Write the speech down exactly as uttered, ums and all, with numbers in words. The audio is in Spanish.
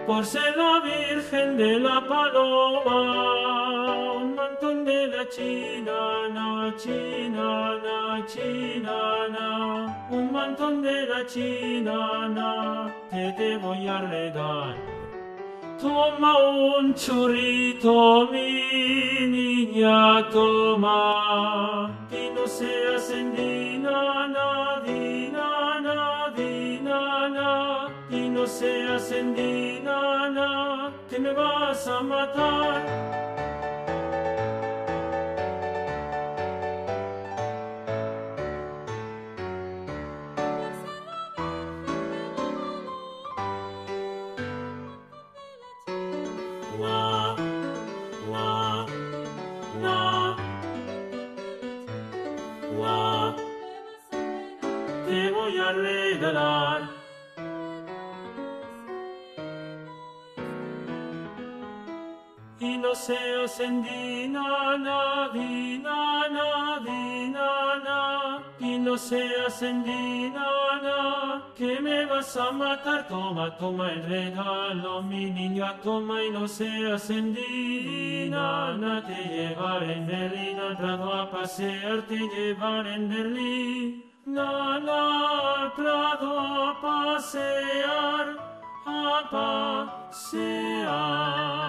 por ser la Virgen de la Paloma, un montón de la chinana, chinana, chinana, un montón de la chinana, que te voy a regalar. Toma un churrito, mi niña, toma, y no seas endinana, dinana, dinana, y no seas endinana, que me vas a matar. Na, na, na, na, te voy a regalar. Y no seas endinana, dinana, dinana, y no seas endinana, que me vas a matar. Toma, toma el regalo, mi niña, toma, y no seas endinana, te llevaré en Berlín al Prado a pasear, te llevaré en Berlín, na, na, al Prado a pasear, a pasear.